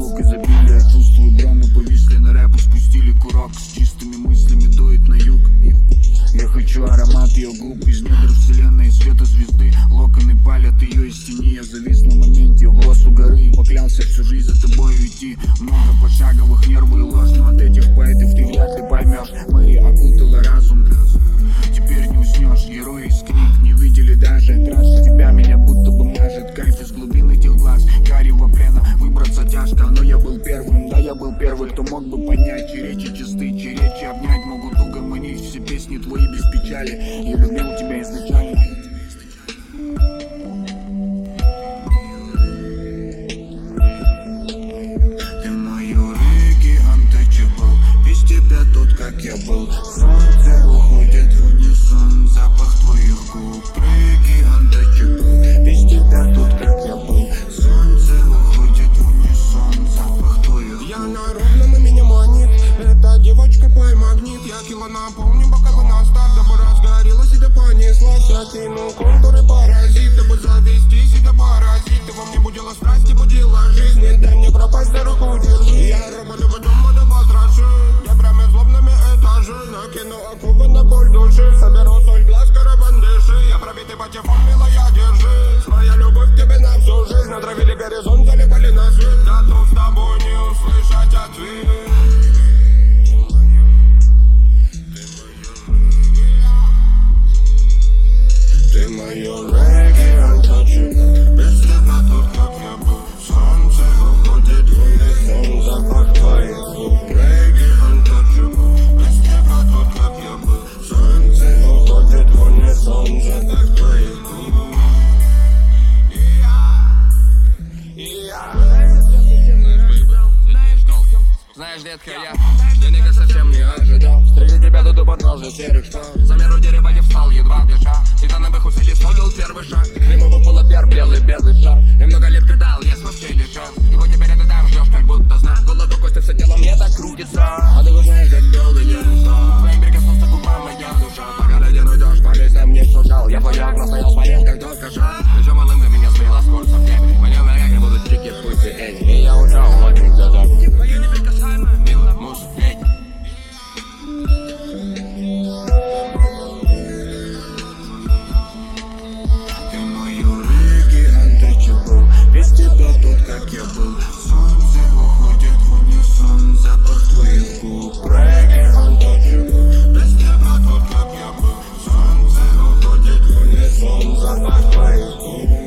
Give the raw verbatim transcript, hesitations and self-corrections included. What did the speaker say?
потолок изобилия. Чувствую брамы, повисли на рэпу, спустили курок. С чистыми мыслями дует на юг. Я хочу аромат ее губ из недр вселенной, света звезды. Локоны палят ее из тени. Я завис на моменте, в росу горы. Поклялся всю жизнь за тобой уйти. Много пошаговых, нервы и ложь, но от этих поэтов ты вряд ли поймешь. Мы окутала разум, теперь не уснешь. Герои из книг не видели даже трассы. Тебя меня будто бы мажет кайф из глубин этих глаз. Карего плена, выбраться тяжко, но я был первым. Да, я был первый, кто мог бы понять, чьи речи чисты, чьи речи обнять могут угомонить все песни твои без печали. Я любил тебя изначально. Ты мой Рыги untouchable, без тебя тот, как я был. Солнце уходит в унисон, запах твоих губ. Рыги untouchable, без тебя тот, как я был. Солнце уходит в унисон, запах твоих губ. Я на ровном и меня манит, эта девочка пой магнит. Я кило наполню, боковый на старт, дабы разгорелась и да понеслась. Я кину контуры паразит, дабы завестись и да паразит. Ты во мне будила страсти, будила жизнь, не дай мне пропасть, за руку держи. Я роботу в дома да постраши, я прямо злобными этажи. Накину оковы на боль души, соберу соль глаз карабандыши. Я пробитый патефон, милая, держи. Своя любовь тебе на всю жизнь, натравили горизонт, залипали на свет. Готов с тобой не услышать ответ. Ты мое Рыги untouchable, без тебя тот, как я был. Солнце уходит в унисон, запах твоих губ. Рыги untouchable, без тебя тот, как я был. Солнце уходит в унисон, запах твоих губ. Знаешь, детка, я денег совсем не ожидал. Среди тебя тут у подножия серых штор. За меру дерева не встал, едва дыша. Титановых усилий стоил первый шаг. Ему был пер, белый, белый шар. И много лет гадал, я вообще лишен. Его теперь это там ждешь, как будто знак. Голоду кости, все тело мне так крутится. А ты знаешь, как белый день стал. Твоим прикоснулся губам моя душа. Пока ледяной дождь по листьям не сужал. Я вояк стоял, смотрел, как только шаг. Еще малым ты меня сбила с курса в небе. Мне на как будут чики, пусть и эти. И я ушел очень где-то. Твою неприкасаемую, милая муж, эй. Ты мой Рыги untouchable, без тебя тот, как я был. Солнце уходит в унисон, запах твоих губ. Рыги untouchable, без тебя тот, как я был. Солнце уходит в унисон, запах твоих губ.